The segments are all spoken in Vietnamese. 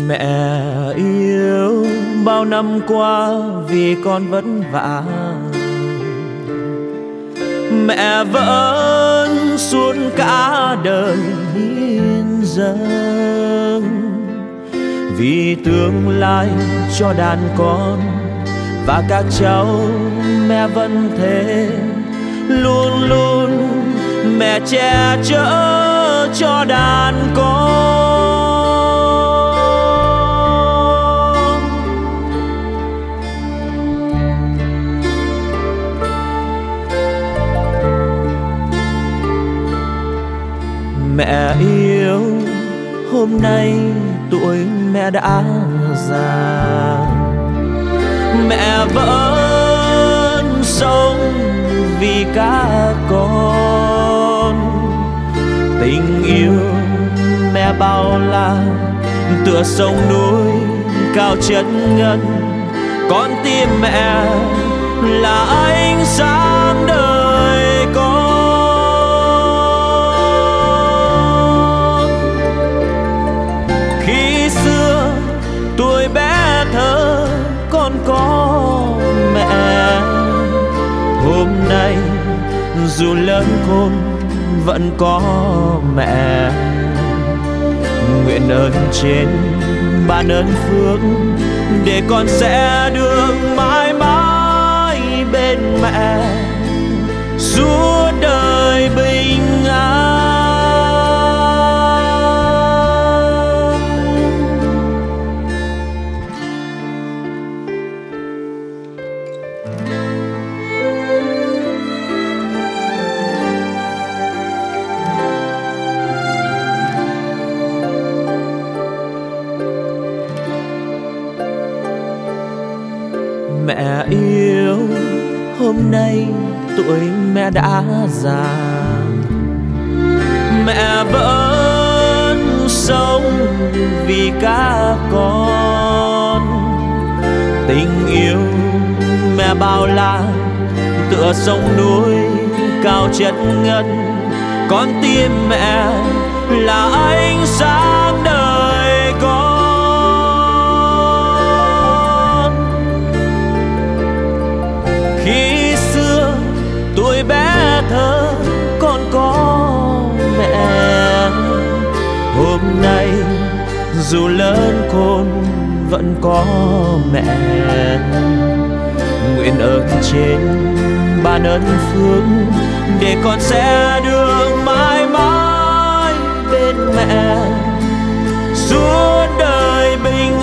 Mẹ yêu bao năm qua vì con vất vả, mẹ vẫn suốt cả đời hiến dâng vì tương lai cho đàn con và các cháu. Mẹ vẫn thế, luôn luôn mẹ che chở cho đàn con. Mẹ yêu, hôm nay tuổi mẹ đã già, mẹ vẫn sống vì các con. Tình yêu mẹ bao la tựa sông núi cao chân ngân, con tim mẹ là ánh sáng đời con. Khi xưa tuổi bé thơ con có mẹ, hôm nay dù lớn khôn vẫn có mẹ. Nguyện ơn trên ban ơn phước để con sẽ được mãi mãi bên mẹ suốt đời bình an. Mẹ yêu, hôm nay tuổi mẹ đã già, mẹ vẫn sống vì các con. Tình yêu mẹ bao la tựa sông núi cao chất ngân, con tim mẹ là ánh sáng đời con. Khi xưa tuổi bé thơ con có mẹ, hôm nay dù lớn khôn vẫn có mẹ. Nguyện ơn trên ban ơn phước để con sẽ được mãi mãi bên mẹ suốt đời bình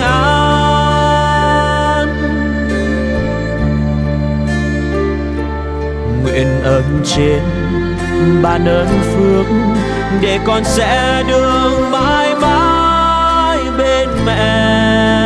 an. Nguyện ơn trên ban ơn phước để con sẽ được mãi mãi bên mẹ